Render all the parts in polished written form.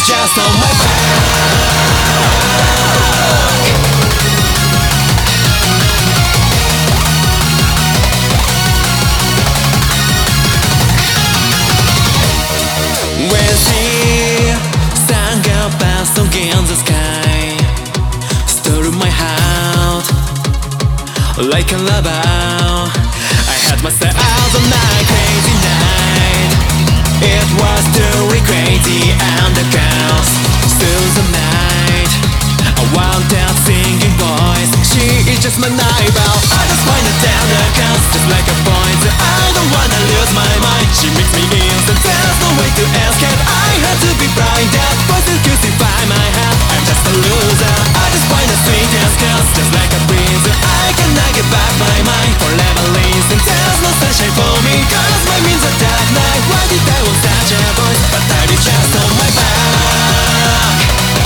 just on my when she sang a bad song in the sky, stole my heart like a lover. I had myself a night, crazy night. It was too crazy and the girls through the night. I want that singing voice. She is just my neighbor. I just find her tender, cause just like a point. I don't wanna lose my mind. She makes me instant, there's no way to escape. I had to be blinded, but to crucify my head. I'm just a loser. I just find her sweet as cause just like a breeze. I cannot get back my mind forever listen. There's no sunshine for me, cause my means a dark night. Why did I want such a voice? But I be just on my back.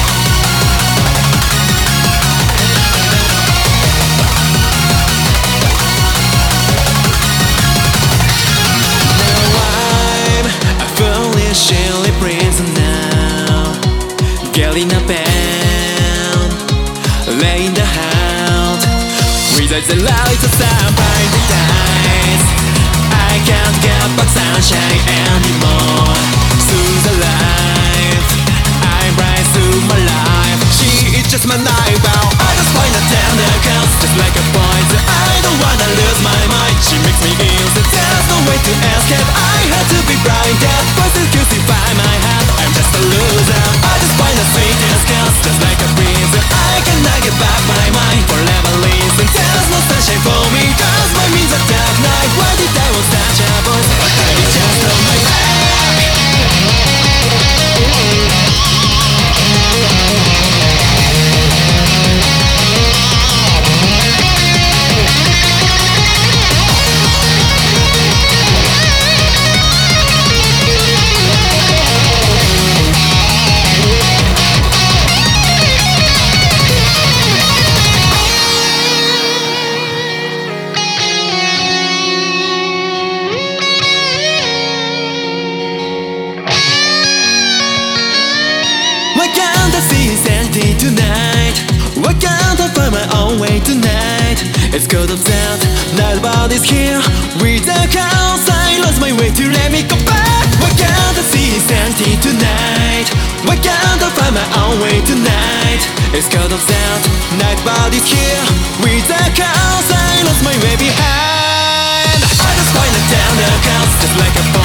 Surely prison now, getting a pen, laying the house without the light of some blinding eyes. I can't get back sunshine anymore. Through the life, I rise through my life. She is just my neighbor. I just find her tender, cause just like a poison. I don't wanna lose my mind. She makes me instant, there's no way to escape. I had to be blinded, but to crucify my head. I'm just a loser. I just find her sweet as cause just like a breeze. I cannot get back my mind forever listen. There's no sunshine for me, cause my means a dark night. Why did I want such a voice? But I be just on my back. Why can't I see insanity tonight? Why can't I find my own way tonight? It's cold upset, nobody's here. With the chaos, I lost my way to let me go back. Why can't I see insanity tonight? Why can't I find my own way tonight? It's cold upset, nobody's here. With the chaos, I lost my way behind. I just find a tender cause just like a